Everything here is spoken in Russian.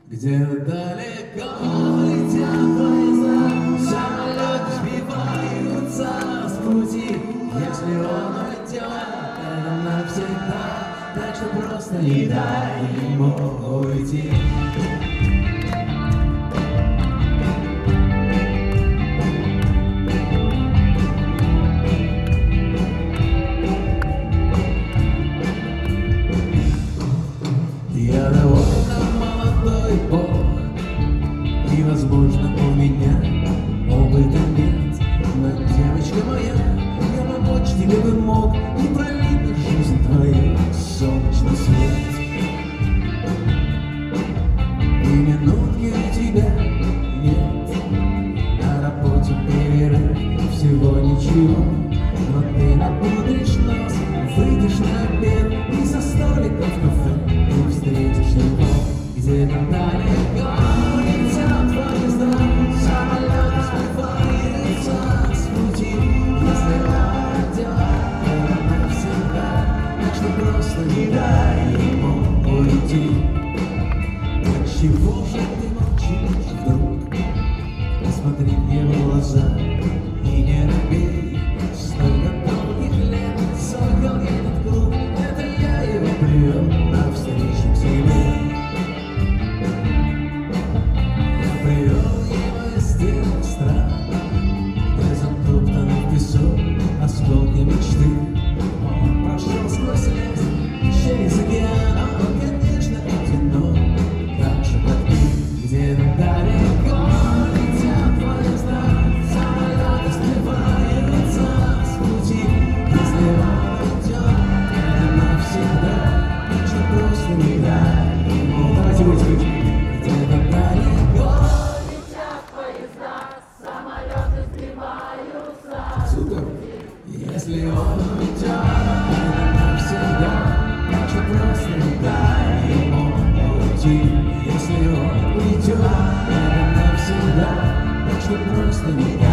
Где-то далеко летят поезда, самолеты сбиваются с пути. Если он уйдет, это навсегда, так что просто не дай ему уйти. Я довольно молодой бог, и, возможно, у меня опыта нет. Но, девочка моя, я помочь тебе бы мог, и пролить на жизнь твою солнечный свет. И минутки у тебя нет, на работе перерыв всего ничего. Но ты набудешь нос, выйдешь на обед, и со столика в кафе ты встретишь его. Где-то далеко летят поезда, самолеты сбиваются с пути. Если он уйдет, это навсегда, так что просто не дай ему уйти. Отчего же ты молчишь вдруг? Посмотри мне в глаза и не робей. Столько долгих лет создал этот клуб, это я его привел навстречу к себе. Я привел его из тех стран, где затоптаны в песок осколки мечты. Он прошел сквозь лес, через океан, он, конечно, одинок, так же, как ты. Где-то далеко летят поезда, самолеты сбиваются с пути. Если он уйдет, это навсегда, так что просто не дай ему. Давайте выйти. Где-то далеко Летят поезда, самолеты сбиваются. супер. Если он уйдет, это навсегда, так что просто не дай ему уйти. Если он уйдет, это навсегда, так что просто не дай.